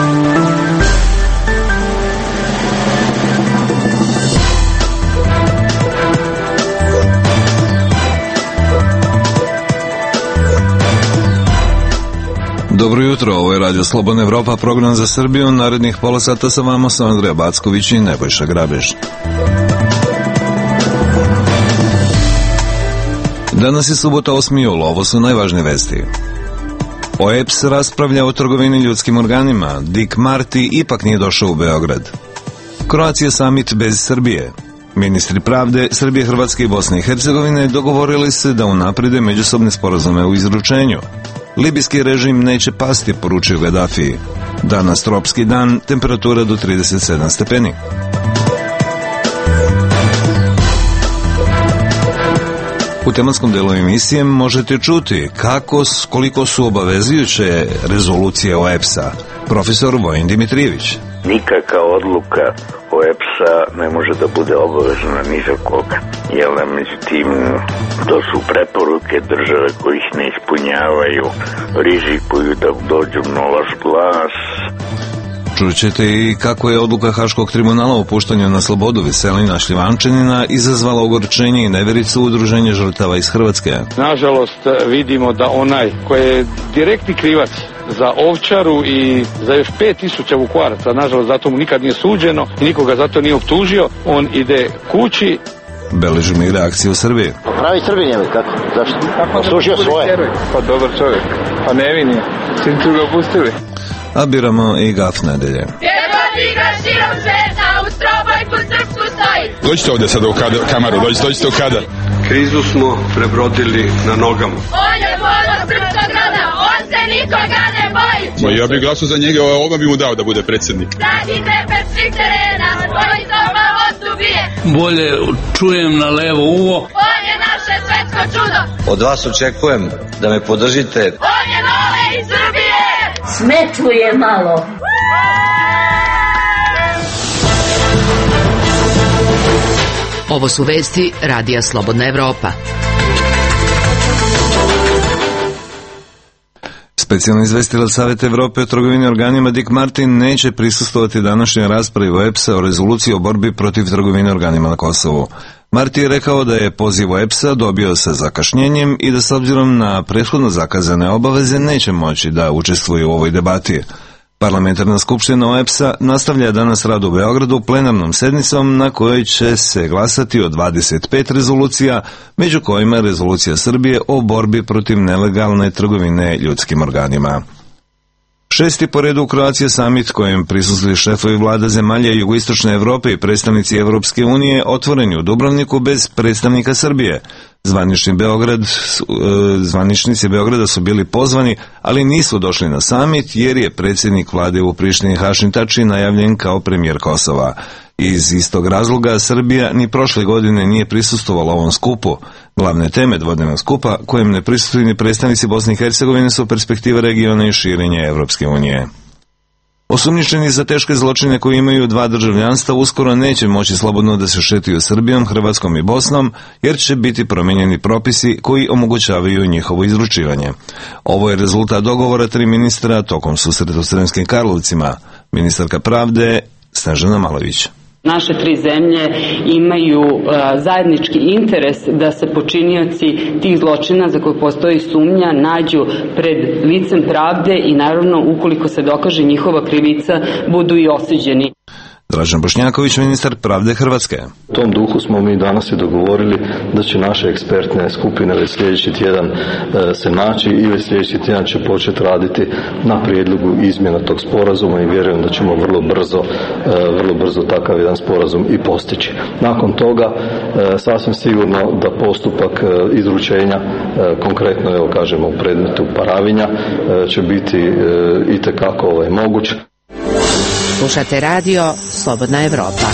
Dobro jutro, ovo je Radio Slobodna Evropa, program za Srbiju. Narednih pola sata sa vama su Andreja Backović i Nebojša Grabež. Danas je subota 8. jul, ovo su najvažnije vesti. OEBS raspravlja o trgovini ljudskim organima, Dick Marty ipak nije došao u Beograd. Croatia Summit bez Srbije. Ministri pravde Srbije, Hrvatske i Bosne i Hercegovine dogovorili se da unaprede međusobne sporazume u izručenju. Libijski režim neće pasti, poručio Gaddafi. Danas tropski dan, temperatura do 37 stepeni. U tematskom delu emisije možete čuti koliko su obavezujuće rezolucije OEBS-a. Profesor Vojin Dimitrijević. Nikakva odluka OEBS-a ne može da bude obavezna ni za koga. Jer međutim, to su preporuke države koji ih ne ispunjavaju, rizikuju da dođu na loš glas. Čućete i kako je odluka Haškog tribunala o puštanju na slobodu Veselina Šljivančanina izazvala ogorčenje i nevericu udruženja žrtava iz Hrvatske. Nažalost, vidimo da onaj koji je direktni krivac za Ovčaru i za još 5000 Vukovaraca, nažalost zato mu nikad nije suđeno i nikoga zato nije optužio, on ide kući. Beležimo i reakcije u Srbiji. Pravi Srbi njemi, kako? Zašto? Osužio svoje. Pa dobar čovjek, pa nevin je, svi su ga opustili. A biramo i gaf nedelje. Dođite ovdje sad u kameru, dođite u kadar. Krizu smo prebrodili na nogama. On je ponos srpskog rada, on se nikoga ne boji. Ja bih glasao za njega, odmah bi mu dao da bude predsjednik. Radite bez svih terena, svoj soba odubije. Bolje čujem na levo uvo. On je naše svetsko čudo. Od vas očekujem da me podržite. On je nove iz Srbije. Sve čuje malo. Ovo su vesti Radija Slobodna Evropa. Specijalni izvestilac Saveta Evrope o trgovini organima Dick Marty neće prisustvovati današnjoj raspravi OEBS-a o rezoluciji o borbi protiv trgovine organima na Kosovu. Marty je rekao da je poziv OEBS-a dobio sa zakašnjenjem i da s obzirom na prethodno zakazane obaveze neće moći da učestvuje u ovoj debati. Parlamentarna skupština OEBS-a nastavlja danas rad u Beogradu plenarnom sednicom na kojoj će se glasati o 25 rezolucija, među kojima je rezolucija Srbije o borbi protiv nelegalne trgovine ljudskim organima. Šesti po redu Croatia Summit, kojem prisustvuju šefovi vlada zemalja jugoistočne Evrope i predstavnici Evropske unije, otvoren je u Dubrovniku bez predstavnika Srbije. Zvaničnici Beograda su bili pozvani, ali nisu došli na summit jer je predsjednik vlade u Prištini Hašim Tači najavljen kao premijer Kosova. Iz istog razloga Srbija ni prošle godine nije prisustvovala ovom skupu. Glavne teme dvodnevnog skupa, kojem ne prisustvuju ni predstavnici Bosne i Hercegovine, su perspektiva regiona i širenje Evropske unije. Osumnjičeni za teške zločine koji imaju dva državljanstva uskoro neće moći slobodno da se šetaju Srbijom, Hrvatskom i Bosnom, jer će biti promijenjeni propisi koji omogućavaju njihovo izručivanje. Ovo je rezultat dogovora 3 ministra tokom susreta u Sremskim Karlovcima. Ministarka pravde Snežana Malović. Naše 3 zemlje imaju zajednički interes da se počinioci tih zločina za koje postoji sumnja nađu pred licem pravde i naravno ukoliko se dokaže njihova krivica budu i osuđeni. Dražen Bošnjaković, ministar pravde Hrvatske. U tom duhu smo mi danas i dogovorili da će naše ekspertne skupine već sljedeći tjedan se naći i već sljedeći tjedan će početi raditi na prijedlogu izmjena tog sporazuma i vjerujem da ćemo vrlo brzo takav jedan sporazum i postići. Nakon toga sasvim sigurno da postupak izručenja, konkretno evo kažemo u predmetu Paravinja, će biti itekako moguć. Slušate radio Slobodna Evropa.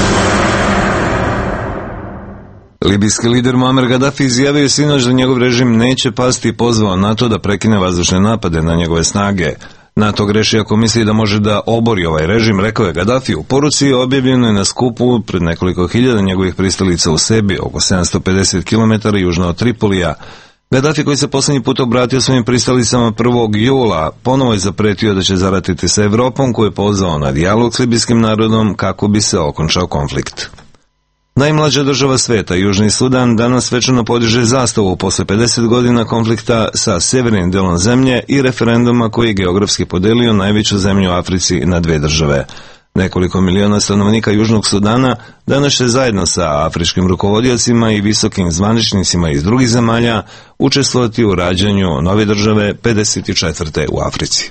Libijski lider Muammar Gaddafi izjavio je sinoć da njegov režim neće pasti i pozvao NATO da prekine vazdušne napade na njegove snage. NATO greši ako misli da može da obori ovaj režim, rekao je Gaddafi u poruci, objavljeno je na skupu pred nekoliko hiljada njegovih pristalica u Sebi, oko 750 km južno od Tripolija. Gaddafi, koji se posljednji put obratio svojim pristalicama 1. jula, ponovo je zapretio da će zaratiti sa Evropom, koju je pozvao na dijalog s libijskim narodom kako bi se okončao konflikt. Najmlađa država sveta, Južni Sudan, danas svečano podiže zastavu posle 50 godina konflikta sa severnim delom zemlje i referenduma koji je geografski podelio najveću zemlju u Africi na dve države. Nekoliko miliona stanovnika Južnog Sudana danas će zajedno sa afričkim rukovodiocima i visokim zvaničnicima iz drugih zemalja učestvovati u rađanju nove države 54. u Africi.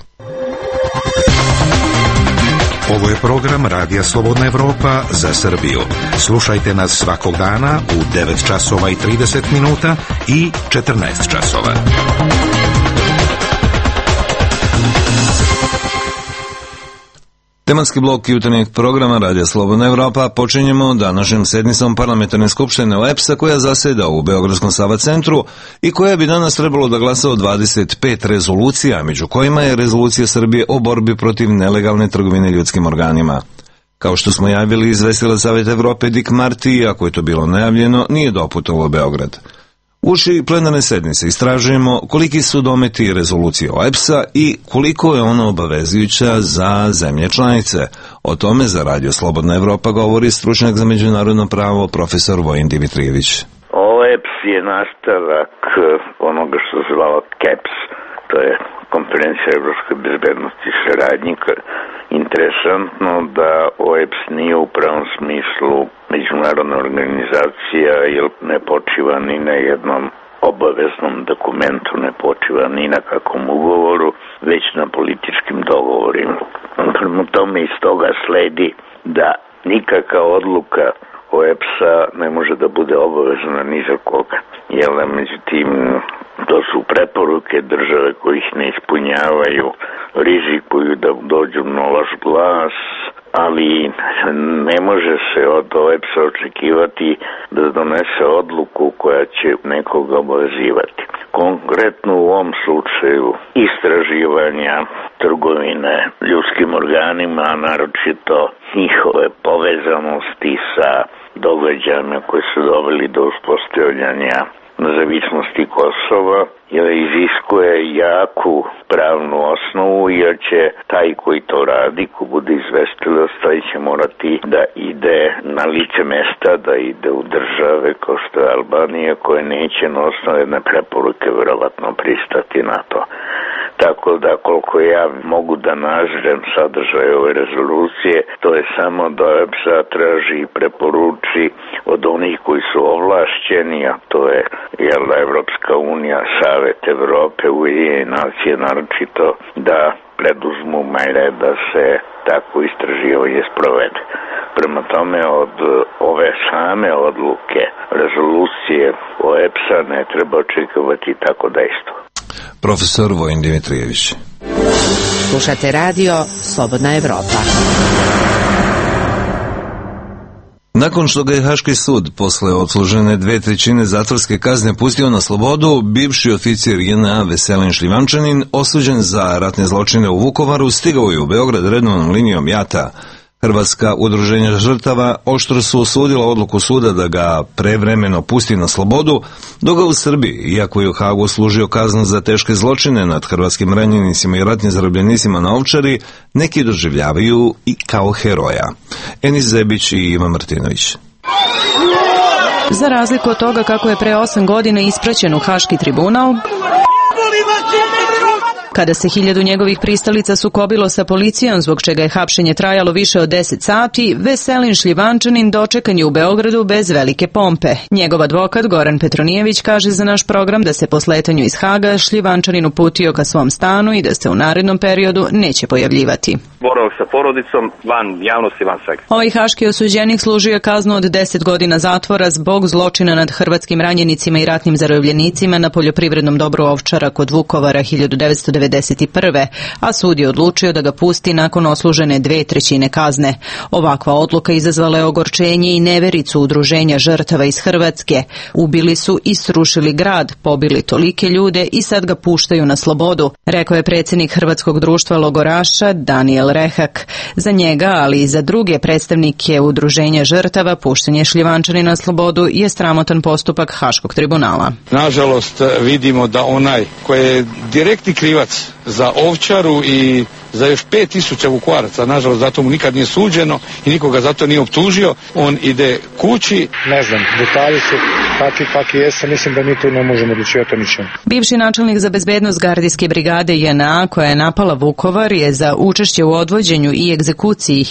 Ovo je program Radija Slobodna Evropa za Srbiju. Slušajte nas svakog dana u 9 časova i 30 minuta i 14 časova. Tematski blok jutarnjeg programa Radija Slobodna Evropa počinjemo današnjom sednicom Parlamentarne skupštine OEBS-a koja zaseda u Beogradskom Sava centru i koja bi danas trebalo da glasa o 25 rezolucija, među kojima je rezolucija Srbije o borbi protiv nelegalne trgovine ljudskim organima. Kao što smo javili, izvestilac Saveta Evrope Dick Marty, iako je to bilo najavljeno, nije doputovao u Beograd. Uši plenarne sednice istražujemo koliki su dometi rezolucije OEBS-a i koliko je ona obavezujuća za zemlje članice. O tome za Radio Slobodna Evropa govori stručnjak za međunarodno pravo profesor Vojin Dimitrijević. OEBS je nastavak onoga što se zvalo CEPS, to je Konferencija Evropske bezbednosti i saradnje. Interesantno da OEBS nije u pravom smislu međunarodna organizacija, jer ne počiva ni na jednom obaveznom dokumentu, ne počiva ni na kakvom ugovoru, već na političkim dogovorima. Prema tome iz toga sledi da nikakva odluka OEBS-a ne može da bude obavezna ni za koga. Jer međutim, to su preporuke države koji ih ne ispunjavaju, rizikuju da dođu na loš glas, ali ne može se od OEBS-a očekivati da donese odluku koja će nekoga obavezivati. Konkretno u ovom slučaju istraživanja trgovine ljudskim organima, naročito njihove povezanosti sa događajima koji su doveli do uspostavljanja nezavisnosti Kosova, jer iziskuje jaku pravnu osnovu, jer će taj koji to radi, ko bude izvestilac, taj će morati da ide na lice mesta, da ide u države kao što je Albanija, koje neće na osnovu jedne preporuke verovatno pristati na to. Tako da koliko ja mogu da nažrem sadržaj ove rezolucije, to je samo da OEBS-a traži i preporuči od onih koji su ovlašćeni, a to je Evropska unija, Savet Evrope, Ujedinjene nacije, naročito da preduzmu mere da se tako istraživanje sprovede. Prema tome od ove same odluke rezolucije OEBS-a ne treba očekivati tako dejstvo. Profesor Vojin Dimitrijević. Slušate radio Slobodna Evropa. Nakon što ga je Haški sud posle odslužene 2/3 zatvorske kazne pustio na slobodu, bivši oficir JNA Veselin Šljivančanin, osuđen za ratne zločine u Vukovaru, stigao je u Beograd redovnom linijom JAT-a. Hrvatska udruženja žrtava oštro su osudila odluku suda da ga prevremeno pusti na slobodu, dok ga u Srbiji, iako je u Hagu služio kaznu za teške zločine nad hrvatskim ranjenicima i ratnim zarobljenicima na Ovčari, neki doživljavaju i kao heroja. Enis Zebić i Ivan Martinović. Za razliku od toga kako je pre 8 godina ispraćen u Haški tribunal, kada se 1000 njegovih pristalica sukobilo sa policijom, zbog čega je hapšenje trajalo više od 10 sati, Veselin Šljivančanin dočekan je u Beogradu bez velike pompe. Njegov advokat Goran Petronijević kaže za naš program da se po sletanju iz Haga Šljivančanin uputio ka svom stanu i da se u narednom periodu neće pojavljivati. Boravak sa porodicom, van javnosti, van svega. Ovaj haški osuđenik služio kaznu od 10 godina zatvora zbog zločina nad hrvatskim ranjenicima i ratnim zarobljenicima na poljoprivrednom dobru Ovčara kod Vukovara 1990. 1991. a sud je odlučio da ga pusti nakon odslužene 2/3 kazne. Ovakva odluka izazvala je ogorčenje i nevericu udruženja žrtava iz Hrvatske. Ubili su i srušili grad, pobili tolike ljude i sad ga puštaju na slobodu, rekao je predsjednik Hrvatskog društva logoraša Daniel Rehak. Za njega, ali i za druge predstavnike udruženja žrtava, puštanje Šljivančanina na slobodu je sramotan postupak Haškog tribunala. Nažalost, vidimo da onaj koji je direktni krivac za Ovčaru i za još 5000 Vukovaraca, nažalost zato mu nikad nije suđeno i nikoga zato nije optužio, on ide kući. Ne znam, detalji su kakvi jesu, mislim da mi tu ne možemo odlučivati o ničemu. Bivši načelnik za bezbednost gardijske brigade JNA koja je napala Vukovar je za učešće u odvođenju i egzekuciji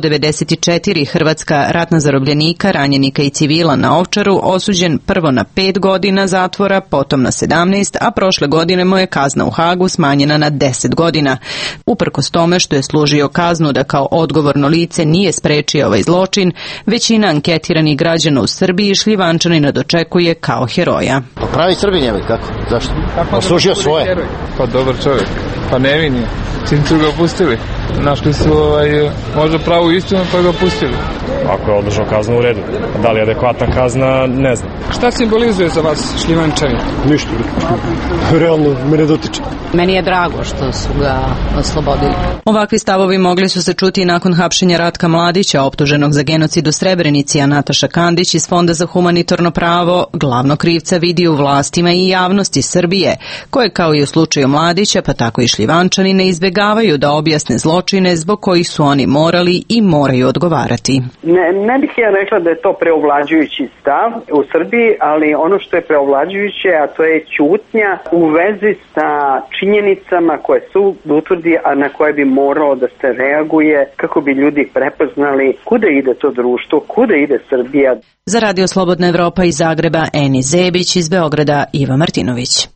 194 hrvatska ratna zarobljenika, ranjenika i civila na Ovčaru osuđen prvo na 5 godina zatvora, potom na 17, a prošle godine mu je kazna u Hagu smanjena na 10 godina. Uprkos tome što je služio kaznu da kao odgovorno lice nije sprečio ovaj zločin, većina anketiranih građana u Srbiji Šljivančanina dočekuje kao heroja. Pa pravi Srbin je, kako? Zašto? Služio svoje. Pa dobar čovjek, pa nevin je. Čim su ga pustili. Našli su možda pravu istinu pa ga pustili. Ako je održao kaznu u redu. Da li je adekvatna kazna, ne znam. Šta simbolizuje za vas Šljivančanin? Ništa. Realno me ne dotiče. Meni je drago što su ga oslobodili. Ovakvi stavovi mogli su se čuti i nakon hapšenja Ratka Mladića, optuženog za genocid u Srebrenici, a Nataša Kandić iz Fonda za humanitarno pravo glavnog krivca vidi u vlastima i javnosti Srbije, koje kao i u slučaju Mladića, pa tako i Šljivančani, ne izbjegavaju da objasne zločine zbog kojih su oni morali i moraju odgovarati. Ne bih ja rekla da je to preovlađujući stav u Srbiji, ali ono što je preovlađujuće, a to je ćutnja u vezi sa činjenicama koje sud utvrdi, a na koje bi moralo da se reaguje kako bi ljudi prepoznali kuda ide to društvo, kuda ide Srbija. Za Radio Slobodna Evropa iz Zagreba Eni Zebić, iz Beograda Iva Martinović.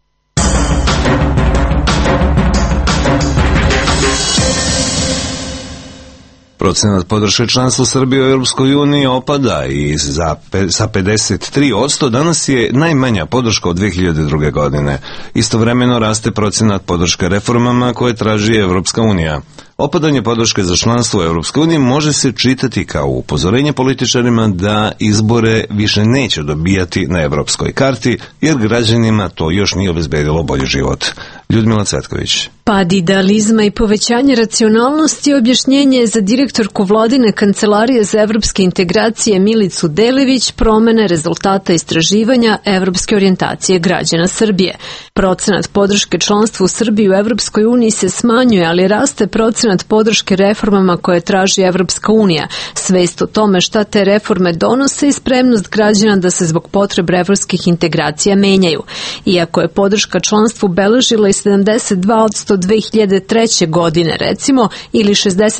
Procenat podrške članstva Srbije u Europskoj uniji opada i sa 53% danas je najmanja podrška od 2002. godine. Istovremeno raste procenat podrške reformama koje traži Europska unija. Opadanje podrške za članstvo u Europskoj uniji može se čitati kao upozorenje političarima da izbore više neće dobijati na europskoj karti, jer građanima to još nije obezbedilo bolji život. Ljudmila Cvetković. Pad idealizma i povećanje racionalnosti objašnjenje je za direktorku Vladine kancelarije za evropske integracije Milicu Delević promene rezultata istraživanja evropske orijentacije građana Srbije. Procenat podrške članstvu u Srbiji u Evropskoj uniji se smanjuje, ali raste procenat podrške reformama koje traži Evropska unija. Svest o tome šta te reforme donose i spremnost građana da se zbog potreba evropskih integracija menjaju. Iako je podrška članstvu beležila i 72% 2003. godine, recimo, ili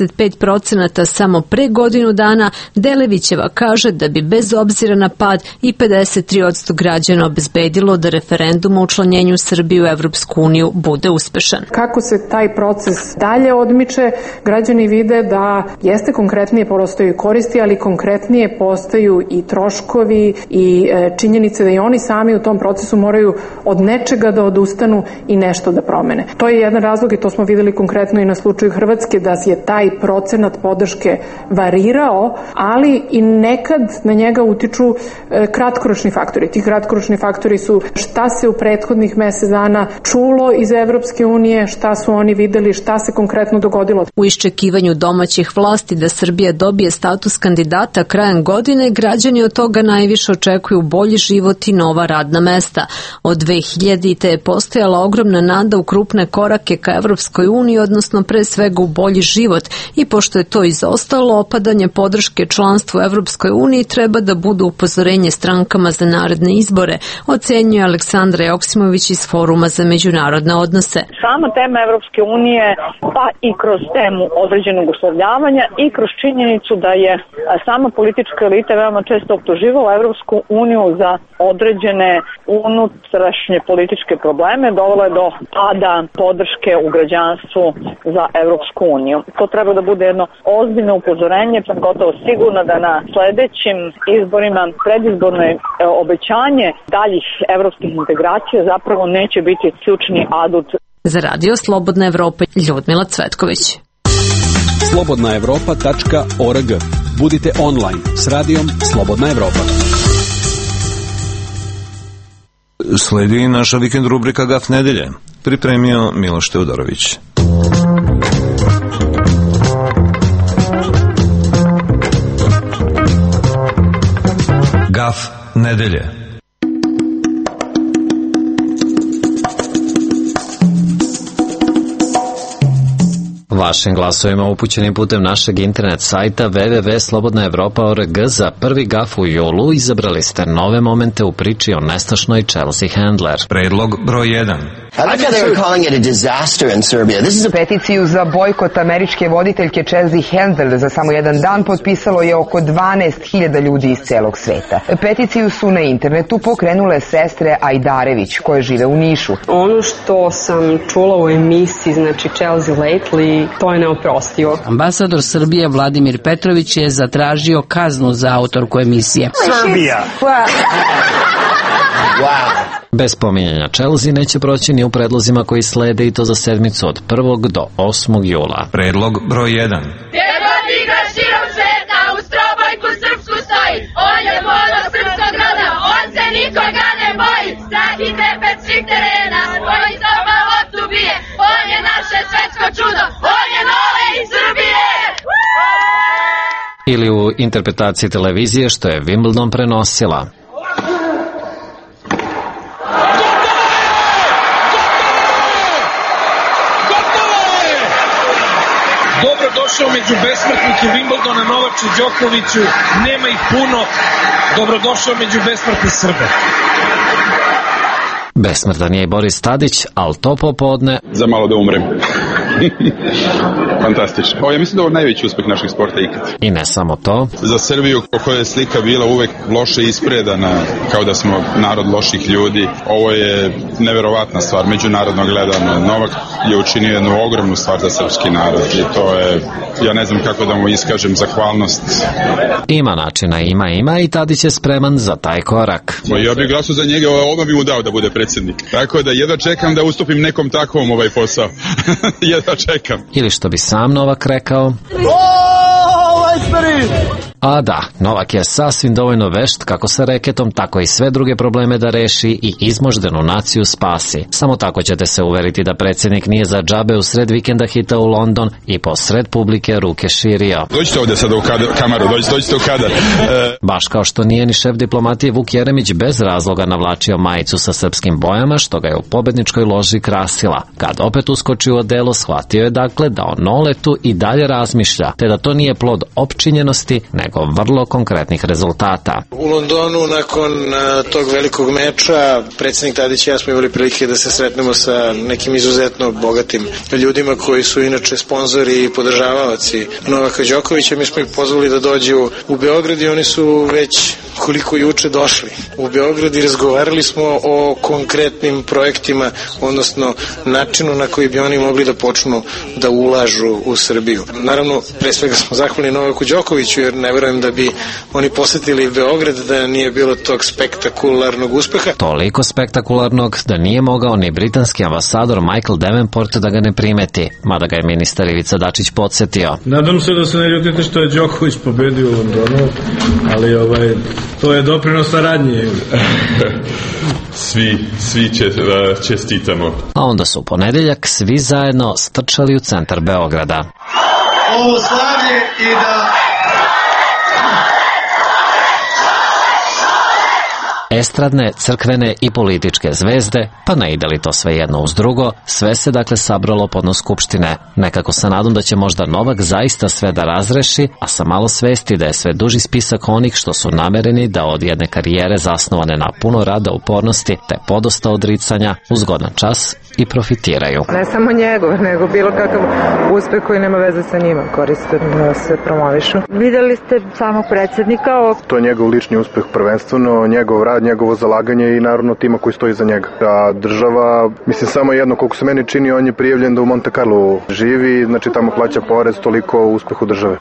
65% samo pre godinu dana, Delevićeva kaže da bi bez obzira na pad i 53% građana obezbedilo da referendum o učlanjenju Srbije u Evropsku uniju bude uspešan. Kako se taj proces dalje odmiče, građani vide da jeste konkretnije postaju koristi, ali konkretnije postaju i troškovi i činjenice da i oni sami u tom procesu moraju od nečega da odustanu i nešto da promene. To je jedan razlog i to smo videli konkretno i na slučaju Hrvatske, da je taj procenat podrške varirao, ali i nekad na njega utiču kratkoročni faktori. Ti kratkoročni faktori su šta se u prethodnih mesec dana čulo iz Evropske unije, šta su oni videli, šta se konkretno dogodilo. U iščekivanju domaćih vlasti da Srbija dobije status kandidata krajem godine, građani od toga najviše očekuju bolji život i nova radna mesta. Od 2000. je postojala ogromna nada u krupne korake ka Evropskoj uniji, odnosno pre svega u bolji život, i pošto je to izostalo, opadanje podrške članstvu u Evropskoj uniji treba da bude upozorenje strankama za naredne izbore, ocenjuje Aleksandra Joksimović iz Foruma za međunarodne odnose. Sama tema Evropske unije, pa i kroz temu određenog uslovljavanja i kroz činjenicu da je sama politička elita veoma često optuživala Evropsku uniju za određene unutrašnje političke probleme, dovela je do pada podrške u građanstvu za Evropsku uniju. To treba da bude jedno ozbiljno upozorenje, sam gotovo sigurna da na sledećim izborima predizborno obećanje daljih evropskih integracija zapravo neće biti ključni adut. Za Radio Slobodna Evropa, Ljudmila Cvetković. slobodnaevropa.org. Budite online s radijom Slobodna Evropa. Sledi naša vikend rubrika Gaf nedelje. Pripremio Miloš Teodorović. Gaf nedelje. Vašim glasovima upućenim putem našeg internet sajta www.slobodnaevropa.org za prvi gaf u julu izabrali ste nove momente u priči o nestašnoj Chelsea Handler. Predlog broj 1. Peticiju za bojkot američke voditeljke Chelsea Handler za samo jedan dan potpisalo je oko 12.000 ljudi iz celog sveta. Peticiju su na internetu pokrenule sestre Ajdarević koje žive u Nišu. Ono što sam čula u emisiji, znači Chelsea Lately, to je neoprostivo. Ambasador Srbije Vladimir Petrović je zatražio kaznu za autorku emisije. Srbija! Bez pominjanja Chelsea neće proći ni u predlozima koji slede i to za sedmicu od 1. do 8. jula. Predlog broj 1. Gdje god igra širom sveta, u strobojku srpsku stoji. On je modo srpskog roda, on se nikoga ne boji. Strah i trepet svih terena, on iz oba loptu bije. On je naše svetsko čudo, on je nove iz Srbije. Ili u interpretaciji televizije što je Wimbledon prenosila. Dobrodošao među besmrtnike Wimbledona, Novaču, Đokoviću, nema ih puno, dobrodošao među besmrtne Srbe. Besmrtan je i Boris Tadić, ali to popodne... Za malo da umrem. Fantastično. Ja mislim da je ovo najveći uspeh našeg sporta ikad. I ne samo to. Za Srbiju, o kojoj je slika bila uvek loše ispredana, kao da smo narod loših ljudi, ovo je neverovatna stvar, međunarodno gledano. Novak je učinio jednu ogromnu stvar za srpski narod i to je, ja ne znam kako da mu iskažem zahvalnost. Ima načina, ima i Tadić je spreman za taj korak. Ja bih glasao za njega, odmah bi mu dao da bude predsjednik. Tako da jedva čekam da ustupim nekom takvom ovaj posao. Jedva čekam. Ili što bi sam Novak rekao... A da, Novak je sasvim dovoljno vešt kako sa reketom, tako i sve druge probleme da reši i izmoždenu naciju spasi. Samo tako ćete se uveriti da predsjednik nije za džabe u sred vikenda hitao u London i po sred publike ruke širio. Dođite ovdje sada u kameru, dođite u kadar. Baš kao što nije ni šef diplomatije Vuk Jeremić bez razloga navlačio majicu sa srpskim bojama, što ga je u pobedničkoj loži krasila. Kad opet uskočio u odelo, shvatio je dakle da o Noletu i dalje razmišlja, te da to nije plod opčinjenosti, nego vrlo konkretnih rezultata. U Londonu nakon tog velikog meča predsjednik Tadić i ja smo imali prilike da se sretnemo sa nekim izuzetno bogatim ljudima koji su inače sponzori i podržavaoci Novaka Đokovića. Mi smo ih pozvali da dođu u Beograd i oni su već koliko juče došli u Beograd i razgovarali smo o konkretnim projektima, odnosno načinu na koji bi oni mogli da počnu da ulažu u Srbiju. Naravno, pre svega smo zahvalni Novaku Đokoviću jer ne verujem da bi oni posetili Beograd da nije bilo tog spektakularnog uspeha. Toliko spektakularnog da nije mogao ni britanski ambasador Michael Davenport da ga ne primeti, mada ga je ministar Ivica Dačić podsjetio. Nadam se da se ne ljutite što je Đoković pobedio u Londonu, ali to je doprinos saradnje. Svi čestitamo. A onda su u ponedeljak svi zajedno strčali u centar Beograda. Ovo slavlje i da... Estradne, crkvene i političke zvezde, pa ne ide li to sve jedno uz drugo, sve se dakle sabralo podno skupštine. Nekako sa nadom da će možda Novak zaista sve da razreši, a sa malo svesti da je sve duži spisak onih što su namereni da od jedne karijere zasnovane na puno rada, upornosti te podosta odricanja u zgodan čas i profitiraju. Ne samo njegov, nego bilo kakav uspeh koji nema veze sa njima koriste da se promovišu. Videli ste samog predsjednika? To je njegov lični uspeh prvenstveno, njegov rad, njegovo zalaganje i naravno tima koji stoji za njega. A država, mislim samo jedno, koliko se meni čini, on je prijavljen da u Monte Carlo živi, znači tamo plaća porez, toliko o uspehu države.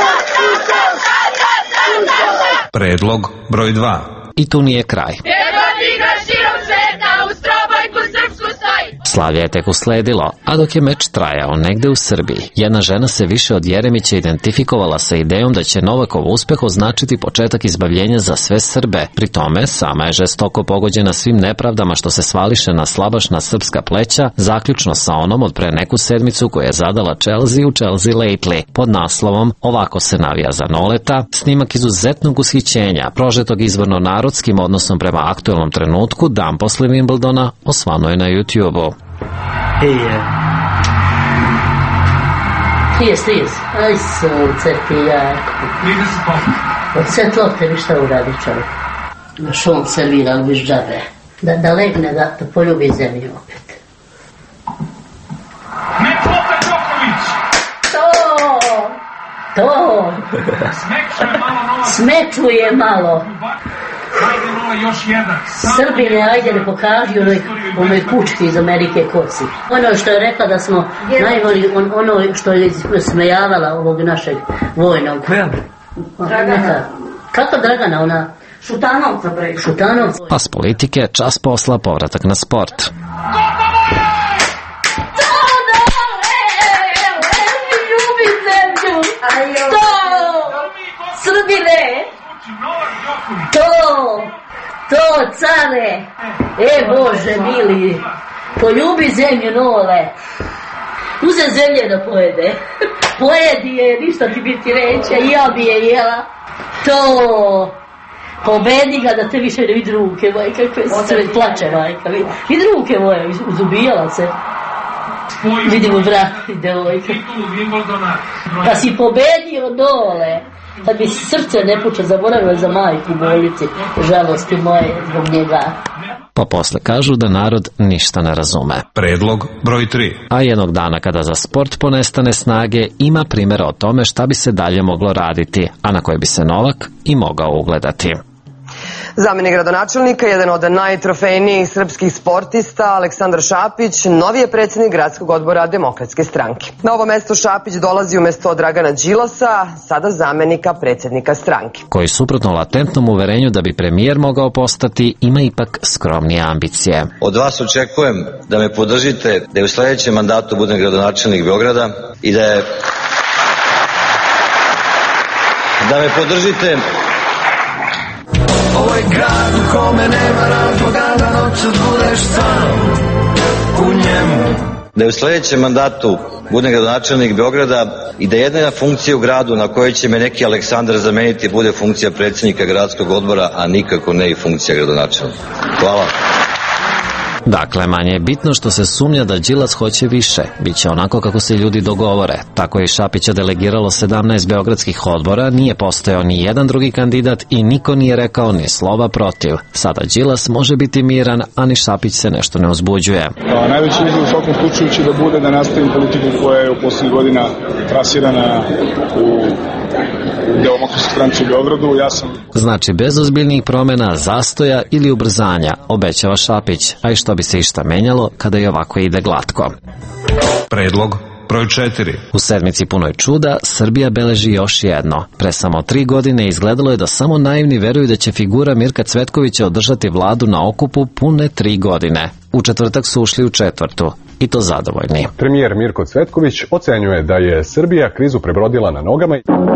Predlog broj 2. I tu nije kraj. Slavlje je tek usledilo, a dok je meč trajao negde u Srbiji, jedna žena se više od Jeremića identifikovala sa idejom da će Novakov uspeh označiti početak izbavljenja za sve Srbe. Pri tome, sama je žestoko pogođena svim nepravdama što se svališe na slabašna srpska pleća, zaključno sa onom od pre neku sedmicu koju je zadala Chelsea u Chelsea Lately, pod naslovom Ovako se navija za Noleta, snimak izuzetnog ushićenja, prožetog izvorno narodskim odnosom prema aktuelnom trenutku, dan posle Wimbledona, osvano je na YouTube-u. Stis. Aj sunce ti jako. Od sve to tebi šta uradi čovjek. Na šon servira u džabe. Da legne, da poljubi zemlju opet. Nikola Đoković! To! Smečuje malo. Ajde, Nola, još jedan. Srbine, ajde ne pokaži onoj kučki iz Amerike koci. Ono što je rekla da smo najbolji, ono što je smejavala ovog našeg vojnog. Dragana. Kako Dragana, ona? Šutanovca, bre. Šutanovca. Pa s politike, čas posla, povratak na sport. Srbine! To, care! Bože mili! Poljubi zemlju, Nole! Uze zemlje da pojede. Pojedi je, ništa ti biti reće, i ja bi je jela. To! Pobedi ga da te više ne vidi ruke, majka, se već plače, majka. Vidi ruke moje, uzubijala se. Vidimo vrati, devojka. Da si pobedio, Nole! Da mi srce ne puče, zaboravila za majku u bolnici, žalosti moje zbog njega. Pa posle kažu da narod ništa ne razume. Predlog broj 3. A jednog dana kada za sport ponestane snage, ima primjera o tome šta bi se dalje moglo raditi, a na koje bi se Novak i mogao ugledati. Zamenik gradonačelnika, jedan od najtrofejnijih srpskih sportista, Aleksandar Šapić, novi je predsjednik gradskog odbora Demokratske stranke. Na ovo mesto Šapić dolazi umjesto Dragana Đilasa, sada zamenika predsjednika stranke. Koji suprotno latentnom uverenju da bi premijer mogao postati, ima ipak skromnije ambicije. Od vas očekujem da me podržite, da je u sljedećem mandatu budem gradonačelnik Beograda i da me podržite. Ovo je grad u kome nema razloga da noću budeš sam u njemu. Da je u sljedećem mandatu budem gradonačelnik Beograda i da jedina funkcija u gradu na kojoj će me neki Aleksandar zameniti bude funkcija predsjednika gradskog odbora, a nikako ne i funkcija gradonačelnika. Hvala. Dakle, manje je bitno što se sumnja da Đilas hoće više. Biće onako kako se ljudi dogovore. Tako je Šapića delegiralo 17 beogradskih odbora, nije postojao ni jedan drugi kandidat i niko nije rekao ni slova protiv. Sada Đilas može biti miran, a ni Šapić se nešto ne uzbuđuje. Najveći izgled u svakom slučaju će da bude da nastavim politiku koja je u posljednjih godina trasirana u Demokratskoj stranci u Beogradu. Znači, bez ozbiljnih promjena, zastoja ili ubrzanja, obećava Šapić, a i što bi se išta menjalo kada i ovako ide glatko. Predlog broj 4. U sedmici punoj čuda, Srbija beleži još jedno. Pre samo 3 godine izgledalo je da samo naivni veruju da će figura Mirka Cvetkovića održati vladu na okupu pune 3 godine. U četvrtak su ušli u četvrtu. I to zadovoljni. Premijer Mirko Cvetković ocenjuje da je Srbija krizu prebrodila na nogama.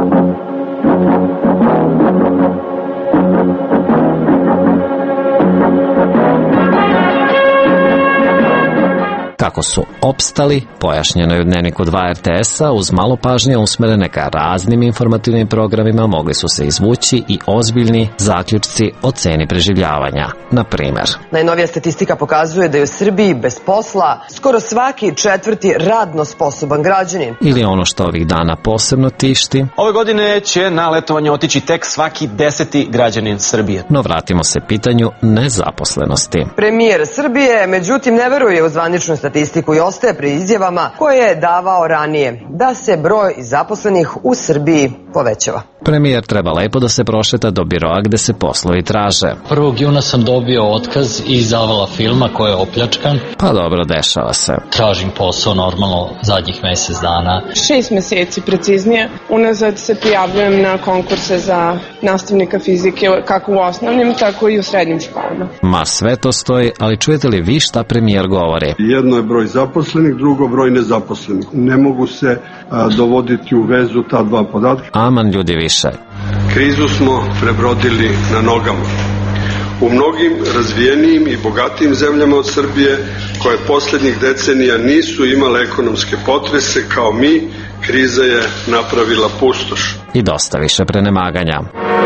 Kako su opstali, pojašnjeno je u Dnevniku 2 RTS-a, uz malo pažnje usmerene ka raznim informativnim programima mogli su se izvući i ozbiljni zaključci o ceni preživljavanja. Na primer, najnovija statistika pokazuje da je u Srbiji bez posla skoro svaki 4. radno sposoban građanin. Ili ono što ovih dana posebno tišti. Ove godine će na letovanje otići tek svaki 10. građanin Srbije. No vratimo se pitanju nezaposlenosti. Premijer Srbije, međutim, ne veruje u zvaničnu statistiku i ostaje pri izjavama koje je davao ranije, da se broj zaposlenih u Srbiji povećava. Premijer treba lepo da se prošeta do biroa gde se poslovi traže. 1. juna sam dobio otkaz iz Avala filma koji je opljačkan. Pa dobro, dešava se. Tražim posao normalno zadnjih mjesec dana. 6 meseci preciznije. Unazad se prijavljujem na konkurse za nastavnika fizike kako u osnovnim, tako i u srednjim školama. Ma sve to stoji, ali čujete li vi šta premijer govori? Jedno je broj zaposlenih, drugo broj nezaposlenih. Ne mogu se dovoditi u vezu ta dva podatka. Aman ljudi više. Krizu smo prebrodili na nogama. U mnogim razvijenijim i bogatijim zemljama od Srbije, koje poslednjih decenija nisu imale ekonomske potrese kao mi, kriza je napravila pustoš. I dosta više prenemaganja.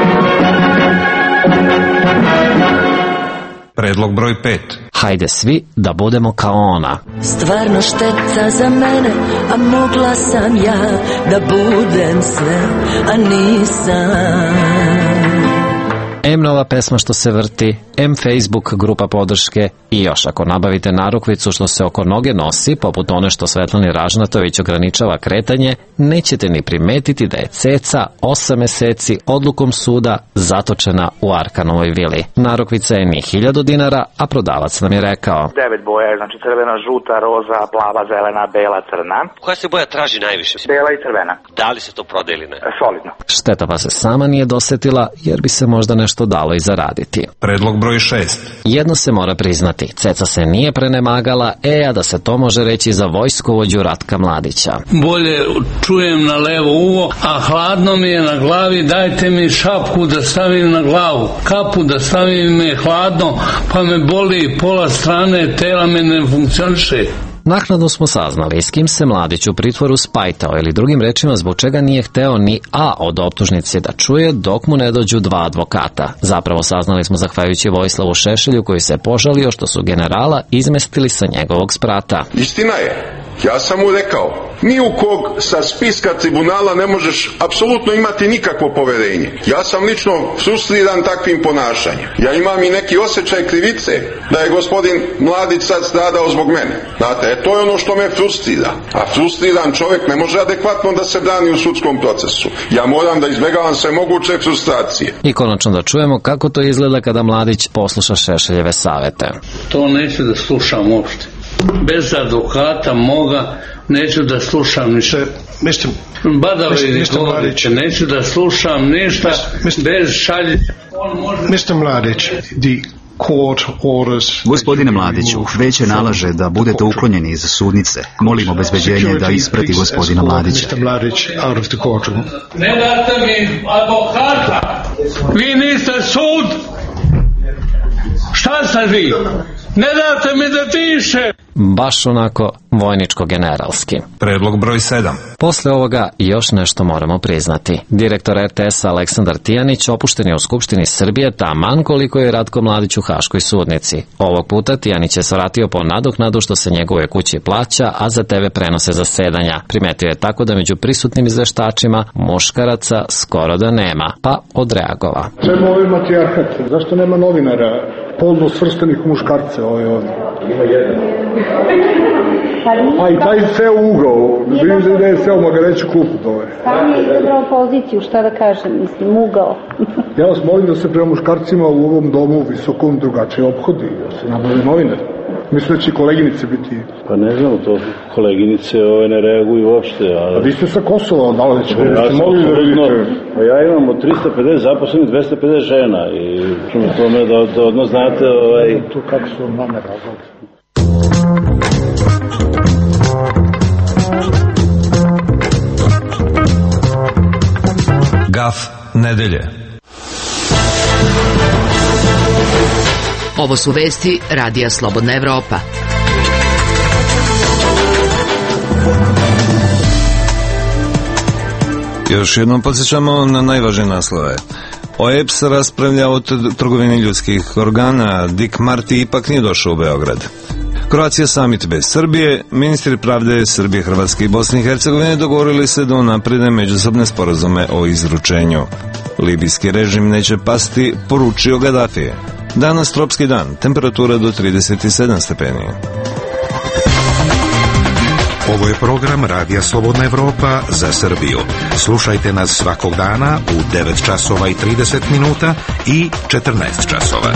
Predlog broj 5. Hajde svi da budemo kao ona. Stvarno šteta za mene, a mogla sam ja da budem sve, a nisam. M nova pesma što se vrti, M Facebook grupa podrške i još ako nabavite narukvicu što se oko noge nosi, poput one što Svetlani Ražnatović ograničava kretanje, nećete ni primetiti da je ceca 8 meseci odlukom suda zatočena u Arkanovoj vili. Narukvica je ni 1000 dinara, a prodavac nam je rekao: 9 boja, znači crvena, žuta, roza, plava, zelena, bela, crna. Koja se boja traži najviše? Bela i crvena. Da li se to prodaje ili ne? Solidno. Šteta pa se sama nije dosetila, jer bi se možda nešto dalo i zaraditi. Predlog broj 6. Jedno se mora priznati, ceca se nije prenemagala, a da se to može reći za vojskovođu Ratka Mladića. Bolje čujem na levo uvo, a hladno mi je na glavi, dajte mi šapku da stavim na glavu. Kapu da stavim me hladno, pa me boli pola strane, tela me ne funkcioniše. Naknadno smo saznali s kim se Mladić u pritvoru spajtao ili drugim rečima zbog čega nije hteo ni A od optužnice da čuje dok mu ne dođu dva advokata. Zapravo saznali smo zahvaljujući Vojislavu Šešelju koji se požalio što su generala izmestili sa njegovog sprata. Istina je, ja sam mu rekao, ni u kog sa spiska tribunala ne možeš apsolutno imati nikakvo poverenje. Ja sam lično frustriran takvim ponašanjem. Ja imam i neki osjećaj krivice da je gospodin Mladić sad stradao zbog mene. Znate, to je ono što me frustrira. A frustriran čovjek ne može adekvatno da se brani u sudskom procesu. Ja moram da izbjegavam sve moguće frustracije. I konačno da čujemo kako to izgleda kada Mladić posluša Šešeljeve savete. To neću da slušam uopšte. Bez advokata moga neću da slušam ništa. Neću da slušam ništa bez šaljica. Mr. Mladić, Gospodine Mladiću, veće nalaže da budete uklonjeni iz sudnice. Molim obezbeđenje da isprati gospodina Mladića. Ne date mi advokata. Vi niste sud. Šta ste vi? Ne date mi da diše. Baš onako vojničko-generalski. Predlog broj 7. Posle ovoga još nešto moramo priznati. Direktor RTS-a Aleksandar Tijanić opušten je u Skupštini Srbije taman koliko je Ratko Mladić u Haškoj sudnici. Ovog puta Tijanić je svratio po nadoknadu što se njegove kući plaća, a za TV prenose zasedanja. Primetio je tako da među prisutnim izveštačima muškaraca skoro da nema, pa odreagova. Čemu ovaj matrijarhat? Zašto nema novinara polno svrstanih u muškarce ovdje? Ima jedan. A i taj seo ugao, vidim da je seo magareću klupu dole. Sam je izabrao poziciju, šta da kažem, mislim, ugao. Ja vas molim da se prema muškarcima u ovom domu visokom drugačije obhodi, da se nabave novinar. Mislim da će koleginice biti... Pa ne znam, to koleginice ne reaguju uopšte. A vi ste sa Kosova, da li će? Pa ja imam od 350 zaposlenih 250 žena i čume tome da odno znate... To kako su vam name razlog? Gaf nedelje. Ovo su vesti Radija Slobodna Evropa. Još jednom podsjećamo na najvažnije naslove. OEBS raspravlja o trgovini ljudskih organa, Dick Marty ipak nije došao u Beograd. Croatia Summit bez Srbije, ministri pravde Srbije, Hrvatske i Bosne i Hercegovine dogovorili se da unaprede međusobne sporazume o izručenju. Libijski režim neće pasti, poručio Gadafije. Danas tropski dan, temperatura do 37 stepeni. Ovo je program Radija Slobodna Evropa za Srbiju. Slušajte nas svakog dana u 9 časova i 30 minuta i 14 časova.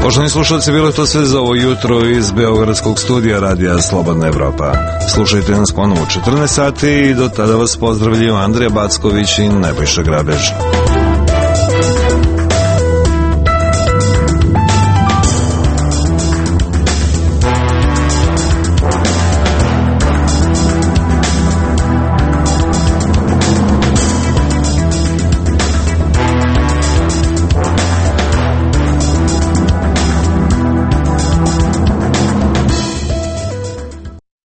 Poštovani slušalci, bilo je to sve za ovo jutro iz Beogradskog studija Radija Slobodna Evropa. Slušajte nas ponovo u 14 sati i do tada vas pozdravljaju Andrija Backović i Nebojša Grabež.